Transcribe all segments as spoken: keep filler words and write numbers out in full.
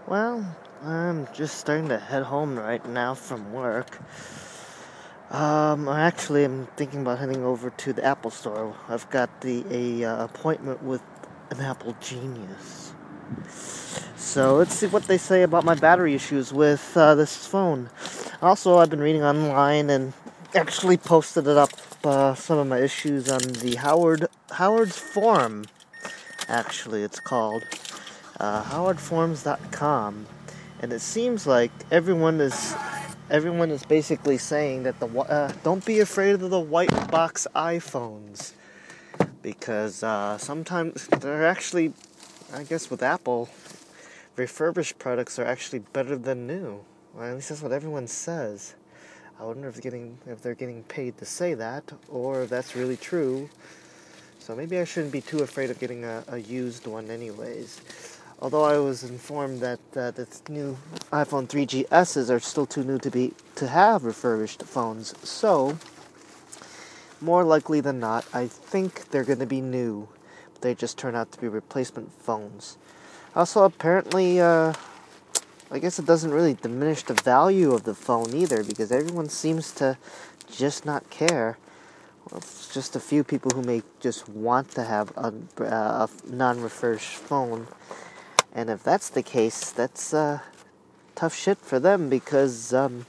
Well, I'm just starting to head home right now from work. Um, I actually am thinking about heading over to the Apple Store. I've got the a uh, appointment with an Apple genius. So let's see what they say about my battery issues with uh, this phone. Also, I've been reading online and actually posted it up uh, some of my issues on the Howard Howard's Forum. Actually, it's called uh, howard forums dot com, and it seems like everyone is everyone is basically saying that the uh, don't be afraid of the white box iPhones, because uh, sometimes they're actually, I guess with Apple, refurbished products are actually better than new. Well, at least that's what everyone says. I wonder if they're getting if they're getting paid to say that, or if that's really true. So maybe I shouldn't be too afraid of getting a, a used one anyways. Although I was informed that uh, the new iPhone three G S's are still too new to be to have refurbished phones. So, more likely than not, I think they're going to be new. But they just turn out to be replacement phones. Also, apparently, uh, I guess it doesn't really diminish the value of the phone either, because everyone seems to just not care. Well, it's just a few people who may just want to have a, uh, a non-refurbished phone. And if that's the case, that's uh, tough shit for them, because um,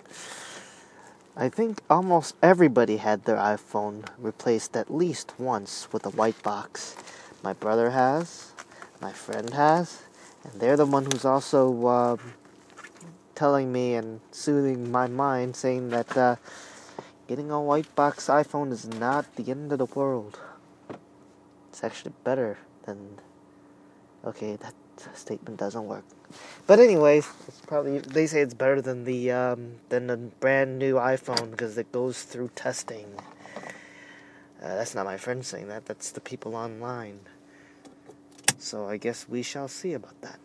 I think almost everybody had their iPhone replaced at least once with a white box. My brother has, my friend has, and they're the one who's also uh, telling me and soothing my mind, saying that uh, getting a white box iPhone is not the end of the world. It's actually better than... Okay, that statement doesn't work. But anyways, it's probably they say it's better than the um, than the brand new iPhone because it goes through testing. Uh, that's not my friend saying that. That's the people online. So I guess we shall see about that.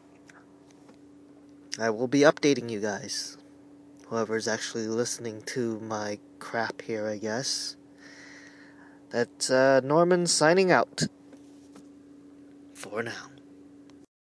I will be updating you guys. Whoever's actually listening to my crap here, I guess. That's uh, Norman signing out. For now.